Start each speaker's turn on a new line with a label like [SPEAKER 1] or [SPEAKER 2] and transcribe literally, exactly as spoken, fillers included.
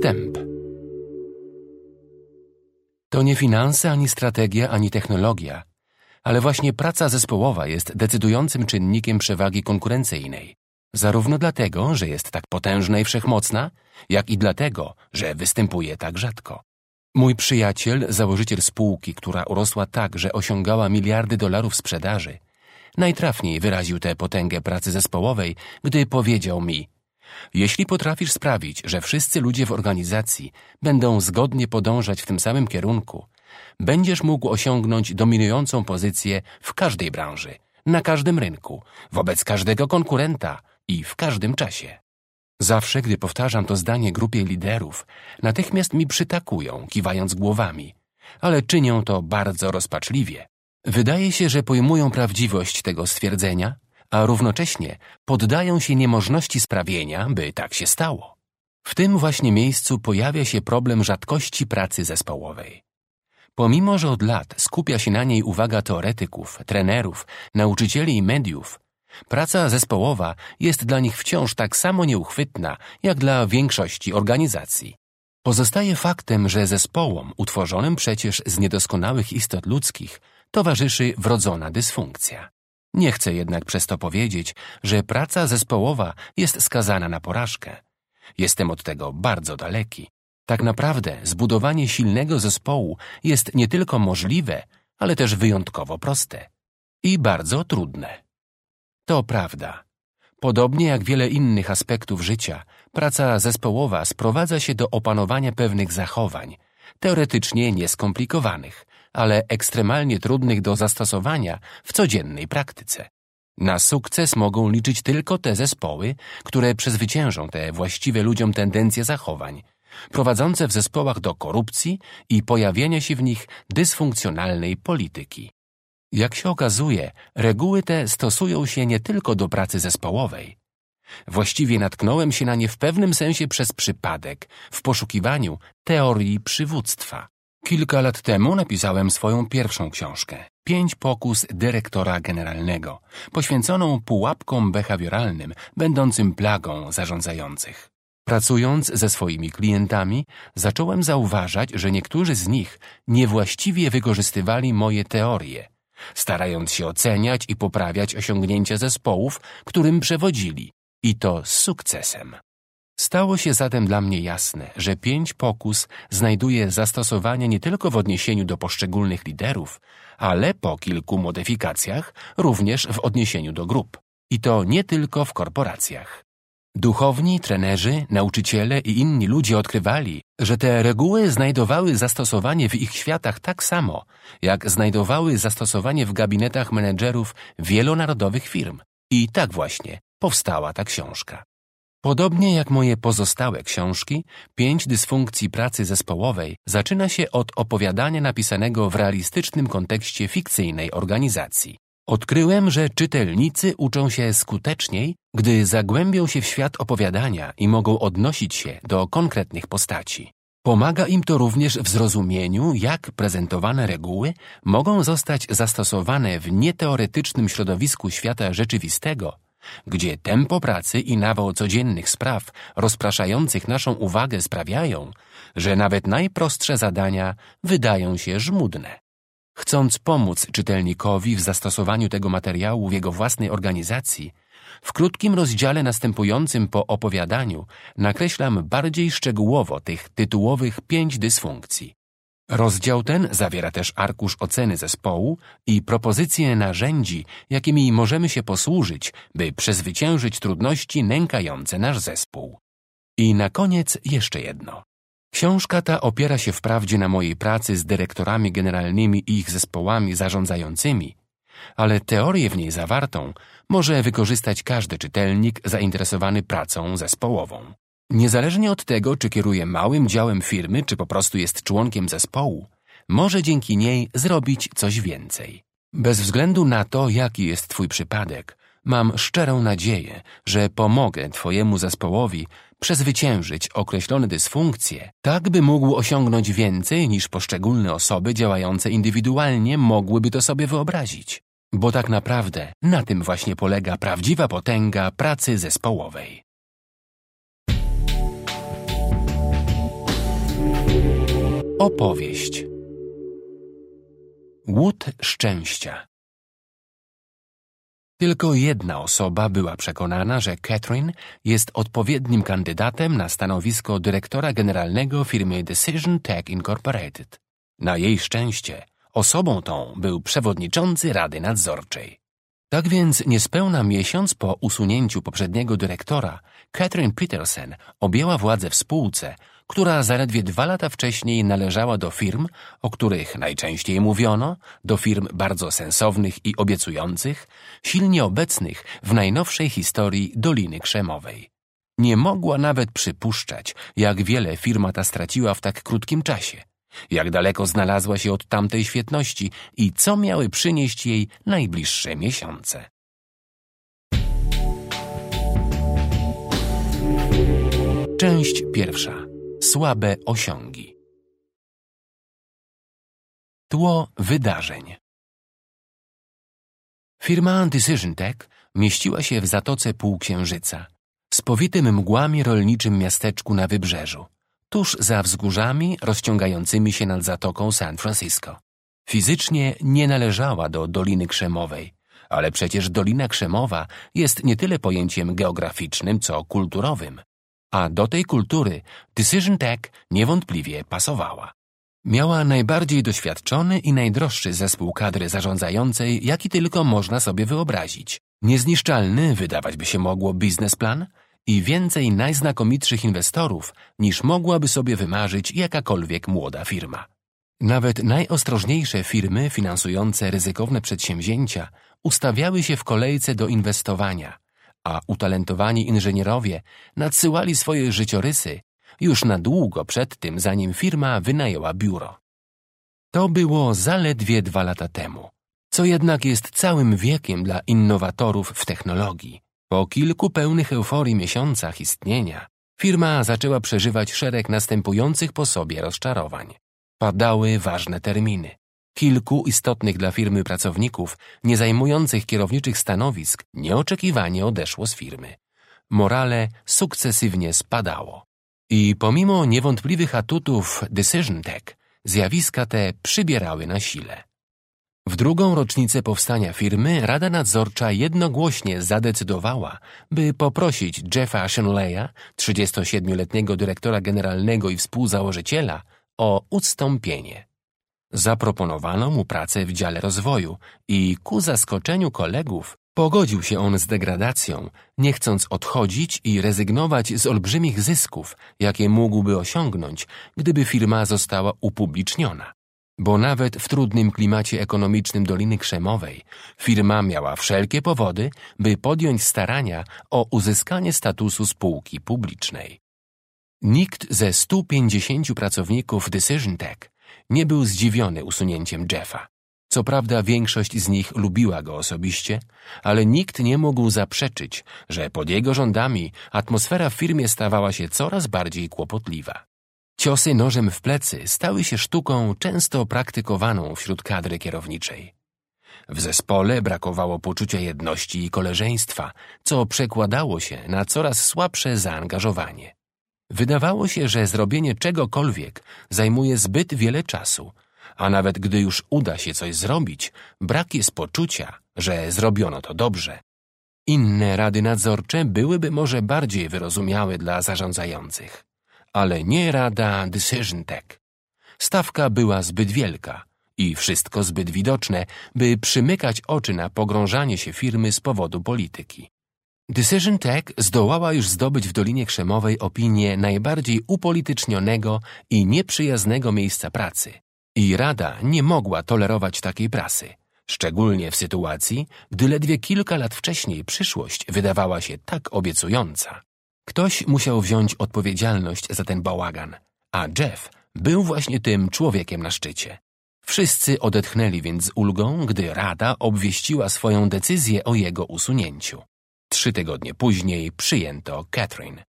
[SPEAKER 1] Wstęp. To nie finanse, ani strategia, ani technologia, ale właśnie praca zespołowa jest decydującym czynnikiem przewagi konkurencyjnej. Zarówno dlatego, że jest tak potężna i wszechmocna, jak i dlatego, że występuje tak rzadko. Mój przyjaciel, założyciel spółki, która urosła tak, że osiągała miliardy dolarów sprzedaży, najtrafniej wyraził tę potęgę pracy zespołowej, gdy powiedział mi: jeśli potrafisz sprawić, że wszyscy ludzie w organizacji będą zgodnie podążać w tym samym kierunku, będziesz mógł osiągnąć dominującą pozycję w każdej branży, na każdym rynku, wobec każdego konkurenta i w każdym czasie. Zawsze, gdy powtarzam to zdanie grupie liderów, natychmiast mi przytakują, kiwając głowami, ale czynią to bardzo rozpaczliwie. Wydaje się, że pojmują prawdziwość tego stwierdzenia, a równocześnie poddają się niemożności sprawienia, by tak się stało. W tym właśnie miejscu pojawia się problem rzadkości pracy zespołowej. Pomimo że od lat skupia się na niej uwaga teoretyków, trenerów, nauczycieli i mediów, praca zespołowa jest dla nich wciąż tak samo nieuchwytna, jak dla większości organizacji. Pozostaje faktem, że zespołom utworzonym przecież z niedoskonałych istot ludzkich towarzyszy wrodzona dysfunkcja. Nie chcę jednak przez to powiedzieć, że praca zespołowa jest skazana na porażkę. Jestem od tego bardzo daleki. Tak naprawdę zbudowanie silnego zespołu jest nie tylko możliwe, ale też wyjątkowo proste i bardzo trudne. To prawda. Podobnie jak wiele innych aspektów życia, praca zespołowa sprowadza się do opanowania pewnych zachowań, teoretycznie nieskomplikowanych, ale ekstremalnie trudnych do zastosowania w codziennej praktyce. Na sukces mogą liczyć tylko te zespoły, które przezwyciężą te właściwe ludziom tendencje zachowań, prowadzące w zespołach do korupcji i pojawienia się w nich dysfunkcjonalnej polityki. Jak się okazuje, reguły te stosują się nie tylko do pracy zespołowej. Właściwie natknąłem się na nie w pewnym sensie przez przypadek w poszukiwaniu teorii przywództwa. Kilka lat temu napisałem swoją pierwszą książkę Pięć pokus dyrektora generalnego, poświęconą pułapkom behawioralnym, będącym plagą zarządzających. Pracując ze swoimi klientami, zacząłem zauważać, że niektórzy z nich niewłaściwie wykorzystywali moje teorie, starając się oceniać i poprawiać osiągnięcia zespołów, którym przewodzili, i to z sukcesem. Stało się zatem dla mnie jasne, że pięć pokus znajduje zastosowanie nie tylko w odniesieniu do poszczególnych liderów, ale po kilku modyfikacjach również w odniesieniu do grup. I to nie tylko w korporacjach. Duchowni, trenerzy, nauczyciele i inni ludzie odkrywali, że te reguły znajdowały zastosowanie w ich światach tak samo, jak znajdowały zastosowanie w gabinetach menedżerów wielonarodowych firm. I tak właśnie powstała ta książka. Podobnie jak moje pozostałe książki, Pięć dysfunkcji pracy zespołowej zaczyna się od opowiadania napisanego w realistycznym kontekście fikcyjnej organizacji. Odkryłem, że czytelnicy uczą się skuteczniej, gdy zagłębią się w świat opowiadania i mogą odnosić się do konkretnych postaci. Pomaga im to również w zrozumieniu, jak prezentowane reguły mogą zostać zastosowane w nieteoretycznym środowisku świata rzeczywistego, gdzie tempo pracy i nawał codziennych spraw rozpraszających naszą uwagę sprawiają, że nawet najprostsze zadania wydają się żmudne. Chcąc pomóc czytelnikowi w zastosowaniu tego materiału w jego własnej organizacji, w krótkim rozdziale następującym po opowiadaniu nakreślam bardziej szczegółowo tych tytułowych pięć dysfunkcji. Rozdział ten zawiera też arkusz oceny zespołu i propozycje narzędzi, jakimi możemy się posłużyć, by przezwyciężyć trudności nękające nasz zespół. I na koniec jeszcze jedno. Książka ta opiera się wprawdzie na mojej pracy z dyrektorami generalnymi i ich zespołami zarządzającymi, ale teorię w niej zawartą może wykorzystać każdy czytelnik zainteresowany pracą zespołową. Niezależnie od tego, czy kieruje małym działem firmy, czy po prostu jest członkiem zespołu, może dzięki niej zrobić coś więcej. Bez względu na to, jaki jest twój przypadek, mam szczerą nadzieję, że pomogę twojemu zespołowi przezwyciężyć określone dysfunkcje, tak by mógł osiągnąć więcej niż poszczególne osoby działające indywidualnie mogłyby to sobie wyobrazić. Bo tak naprawdę na tym właśnie polega prawdziwa potęga pracy zespołowej. Opowieść. Łód szczęścia. Tylko jedna osoba była przekonana, że Catherine jest odpowiednim kandydatem na stanowisko dyrektora generalnego firmy Decision Tech Incorporated. Na jej szczęście osobą tą był przewodniczący Rady Nadzorczej. Tak więc niespełna miesiąc po usunięciu poprzedniego dyrektora, Catherine Peterson objęła władzę w spółce, która zaledwie dwa lata wcześniej należała do firm, o których najczęściej mówiono, do firm bardzo sensownych i obiecujących, silnie obecnych w najnowszej historii Doliny Krzemowej. Nie mogła nawet przypuszczać, jak wiele firma ta straciła w tak krótkim czasie, jak daleko znalazła się od tamtej świetności i co miały przynieść jej najbliższe miesiące. Część pierwsza. Słabe osiągi. Tło wydarzeń. Firma Decision Tech mieściła się w Zatoce Półksiężyca, spowitym mgłami rolniczym miasteczku na wybrzeżu, tuż za wzgórzami rozciągającymi się nad Zatoką San Francisco. Fizycznie nie należała do Doliny Krzemowej, ale przecież Dolina Krzemowa jest nie tyle pojęciem geograficznym, co kulturowym, a do tej kultury Decision Tech niewątpliwie pasowała. Miała najbardziej doświadczony i najdroższy zespół kadry zarządzającej, jaki tylko można sobie wyobrazić. Niezniszczalny, wydawać by się mogło, biznesplan i więcej najznakomitszych inwestorów, niż mogłaby sobie wymarzyć jakakolwiek młoda firma. Nawet najostrożniejsze firmy finansujące ryzykowne przedsięwzięcia ustawiały się w kolejce do inwestowania, a utalentowani inżynierowie nadsyłali swoje życiorysy już na długo przed tym, zanim firma wynajęła biuro. To było zaledwie dwa lata temu, co jednak jest całym wiekiem dla innowatorów w technologii. Po kilku pełnych euforii miesiącach istnienia firma zaczęła przeżywać szereg następujących po sobie rozczarowań. Padały ważne terminy. Kilku istotnych dla firmy pracowników, nie zajmujących kierowniczych stanowisk, nieoczekiwanie odeszło z firmy. Morale sukcesywnie spadało. I pomimo niewątpliwych atutów Decision Tech, zjawiska te przybierały na sile. W drugą rocznicę powstania firmy Rada Nadzorcza jednogłośnie zadecydowała, by poprosić Jeffa Shenleya, trzydziestosiedmioletniego dyrektora generalnego i współzałożyciela, o ustąpienie. Zaproponowano mu pracę w dziale rozwoju i ku zaskoczeniu kolegów pogodził się on z degradacją, nie chcąc odchodzić i rezygnować z olbrzymich zysków, jakie mógłby osiągnąć, gdyby firma została upubliczniona. Bo nawet w trudnym klimacie ekonomicznym Doliny Krzemowej firma miała wszelkie powody, by podjąć starania o uzyskanie statusu spółki publicznej. Nikt ze stu pięćdziesięciu pracowników Decision Tech nie był zdziwiony usunięciem Jeffa. Co prawda większość z nich lubiła go osobiście, ale nikt nie mógł zaprzeczyć, że pod jego rządami atmosfera w firmie stawała się coraz bardziej kłopotliwa. Ciosy nożem w plecy stały się sztuką często praktykowaną wśród kadry kierowniczej. W zespole brakowało poczucia jedności i koleżeństwa, co przekładało się na coraz słabsze zaangażowanie. Wydawało się, że zrobienie czegokolwiek zajmuje zbyt wiele czasu, a nawet gdy już uda się coś zrobić, brak jest poczucia, że zrobiono to dobrze. Inne rady nadzorcze byłyby może bardziej wyrozumiałe dla zarządzających, ale nie rada Decision Tech. Stawka była zbyt wielka i wszystko zbyt widoczne, by przymykać oczy na pogrążanie się firmy z powodu polityki. Decision Tech zdołała już zdobyć w Dolinie Krzemowej opinię najbardziej upolitycznionego i nieprzyjaznego miejsca pracy. I Rada nie mogła tolerować takiej prasy, szczególnie w sytuacji, gdy ledwie kilka lat wcześniej przyszłość wydawała się tak obiecująca. Ktoś musiał wziąć odpowiedzialność za ten bałagan, a Jeff był właśnie tym człowiekiem na szczycie. Wszyscy odetchnęli więc z ulgą, gdy Rada obwieściła swoją decyzję o jego usunięciu. Trzy tygodnie później przyjęto Catherine.